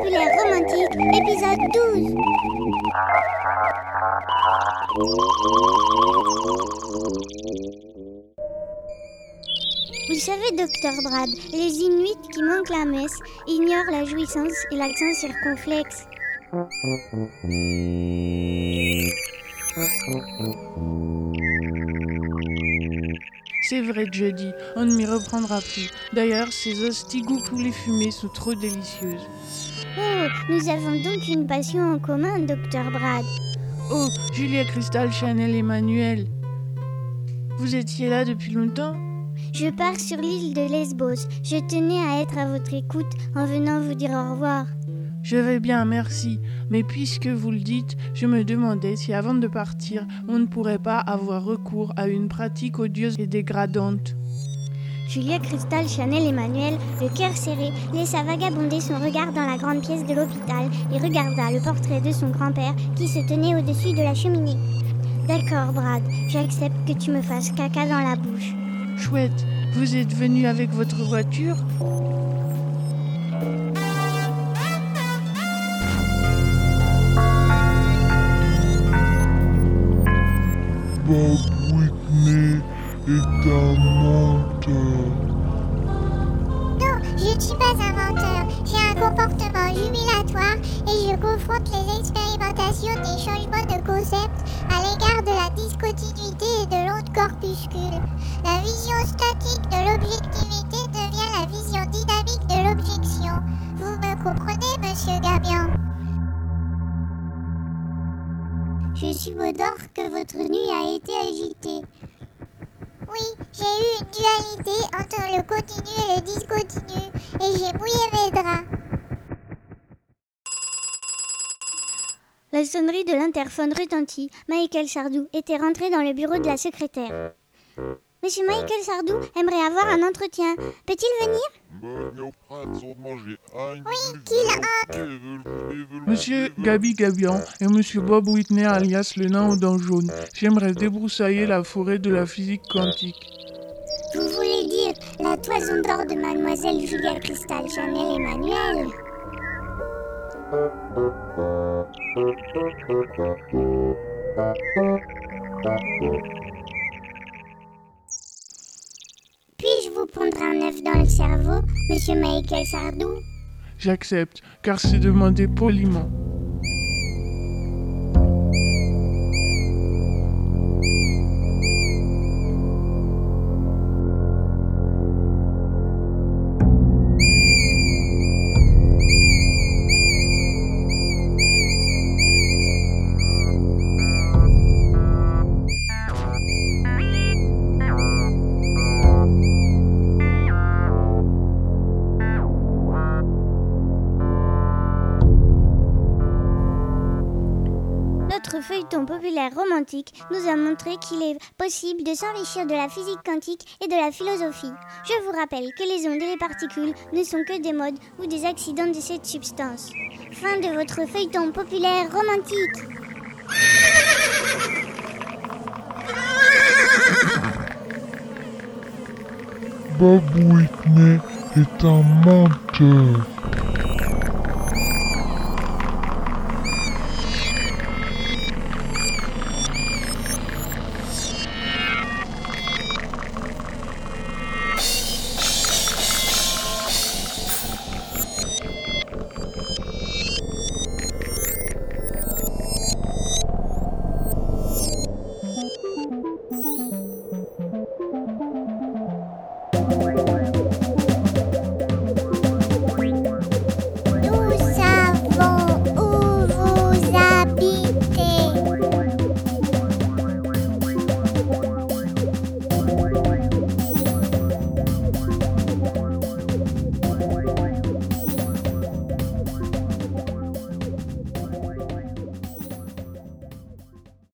populaire romantique, épisode 12. Vous savez, Dr Brad, les Inuits qui manquent la messe ignorent la jouissance et l'accent circonflexe. C'est vrai, Jody, on ne m'y reprendra plus. D'ailleurs, ces hosties goût poulet fumé sont trop délicieuses. Oh, nous avons donc une passion en commun, Dr Brad. Oh, Julia Crystal, Chanel, Emmanuel. Vous étiez là depuis longtemps ? Je pars sur l'île de Lesbos. Je tenais à être à votre écoute en venant vous dire au revoir. Je vais bien, merci. Mais puisque vous le dites, je me demandais si avant de partir, on ne pourrait pas avoir recours à une pratique odieuse et dégradante. Julia Crystal, Chanel, Emmanuel, le cœur serré, laissa vagabonder son regard dans la grande pièce de l'hôpital et regarda le portrait de son grand-père qui se tenait au-dessus de la cheminée. D'accord, Brad, j'accepte que tu me fasses caca dans la bouche. Chouette, vous êtes venu avec votre voiture ? Bob Whitney est un menteur. Non, je ne suis pas un menteur. J'ai un comportement jubilatoire et je confronte les expérimentations des changements de concept à l'égard de la discontinuité et de l'onde corpuscule. La vision statique de l'objectivité devient la vision dynamique de l'objection. Vous me comprenez, monsieur Gabian ? Je subodore que votre nuit a été agitée. Oui, j'ai eu une dualité entre le continu et le discontinu, et j'ai mouillé mes draps. La sonnerie de l'interphone retentit. Michael Sardou était rentré dans le bureau de la secrétaire. Monsieur Michael Sardou aimerait avoir un entretien. Peut-il venir ? Oui, qu'il entre. Monsieur Gabi Gabian et monsieur Bob Whitney alias le nain aux dents jaunes. J'aimerais débroussailler la forêt de la physique quantique. Vous voulez dire la toison d'or de mademoiselle Julia Crystal, Chanel, Emmanuel ? Puis-je vous pondre un œuf dans le cerveau, monsieur Michael Sardou ? J'accepte, car c'est demandé poliment. Notre feuilleton populaire romantique nous a montré qu'il est possible de s'enrichir de la physique quantique et de la philosophie. Je vous rappelle que les ondes et les particules ne sont que des modes ou des accidents de cette substance. Fin de votre feuilleton populaire romantique. Bob Whitney est un menteur.